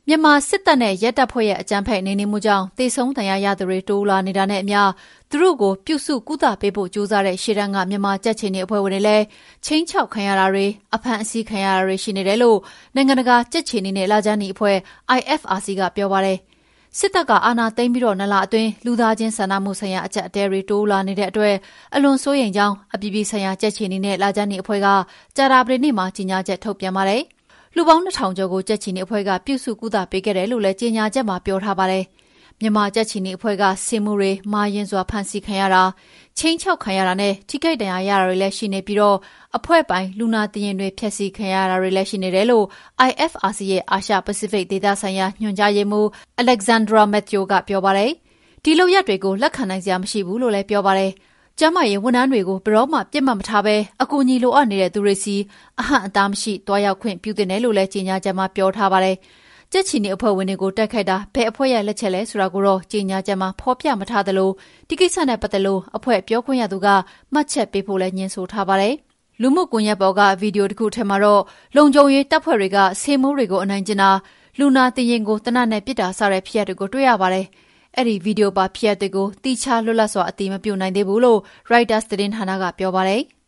မြန်မာစစ်တပ်နဲ့ရဲတပ်ဖွဲ့ရဲ့အကြမ်းဖက်နှိမ်နင်းမှုကြောင့်သေဆုံးဒဏ်ရာရသူတွေတိုးလာနေတာနဲ့အမျှသူတို့ကိုပြုစုကုသပေးဖို့ကြိုးစားတဲ့ရှေ့တန်းကမြန်မာကြက်ချီနေအဖွဲ့ဝင်တွေလည်းချင်းချောက်ခံရတာတွေအဖမ်းအဆီးခံရတာတွေရှိနေတယ်လို့နိုင်ငံတကာကြက်ချီနေနဲ့လာဂျန်နီအဖွဲ့ IFRC ကပြောပါတယ်။စစ်တပ်ကအာဏာသိမ်းပြီး2 လအတွင်းလူသားချင်းစာနာမှုဆိုင်ရာအကြက်အတဲတွေတိုးလာနေတဲ့အတွက်အလွန်စိုးရိမ်ကြောင်းအပြည်ပြည်ဆိုင်ရာကြက်ချီနေနဲ့လာဂျန်နီအဖွဲ့ကကြာသပတေးနေ့မှာကြေညာချက်ထုတ်ပြန်ပါတယ်။လူပေါင်း2000ကျော်ကိုကြက်ချီနေအဖွဲ့ကပြုစုကုသပေးခဲ့တယ်လို့လည်းကြေညာချက်မှာပြောထားပါတယ်။မြန်မာကြက်ချီနေအဖွဲ့ကစင်မှုတွေမာရင်စွာဖမ်းဆီးခံရတာချင်းချောက်ခံရတာနဲ့ထိခိုက်ဒဏ်ရာရတာတွေလည်းရှိနေပြီးအဖွဲ့ပိုင်လူနာတင်ရင်တွေဖျက်ဆီးခံရတာတွေလည်းရှိနေတယ်လို့ IFRC ရဲ့အာရှပစိဖိတ်ဒေသဆိုင်ရာညွှန်ကြားရေးမှူး Alexandra Matthew ကပြောပါတယ်။ဒီလုပ်ရပ်တွေကိုလက်ခံနိုင်စရာမရှိဘူးလို့လည်းပြောပါတယ်။ကျန်းမာရေးဝန်ထမ်းတွေကိုဘယ်တော့မှပြစ်မှတ်မထားဘဲအကူအညီလိုအပ်နေတဲ့သူတွေစီအဟန့်အတားမရှိတွားရောက်ခွင့်ပြုသင့်တယ်လို့လည်းကြေညာချက်မှာပြောထားပါတယ်။ကြက်ချီနေအဖွဲ့ဝင်တွေကိုတိုက်ခိုက်တာဘယ်အဖွဲ့ရဲ့လက်ချက်လဲဆိုတာကိုတော့ကြေညာချက်မှာဖော်ပြမထားသလိုဒီကိစ္စနဲ့ပတ်သက်လို့အဖွဲ့ပြောခွင့်ရသူကမှတ်ချက်ပေးဖို့လည်းညွှန်ဆိုထားပါတယ်။လူမှုကွန်ရက်ပေါ်ကဗီဒီယိုတစ်ခုထဲမှာတော့လုံခြုံရေးတပ်ဖွဲ့တွေကဆေးမိုးတွေကိုအနိုင်ကျင့်တာလူနာတင်ရင်ကိုတနတ်နဲ့ပစ်တာစတဲ့ဖြစ်ရပ်တွေကိုတွေ့ရပါတယ်။အဲ့ဒီဗီဒီယိုပါဖြစ်ရပ်တွေကိုတိကျလွတ်လပ်စွာအတည်မပြုနိုင်သေးဘူးလို့ Reuters သတင်းဌာနကပြောပါတယ်။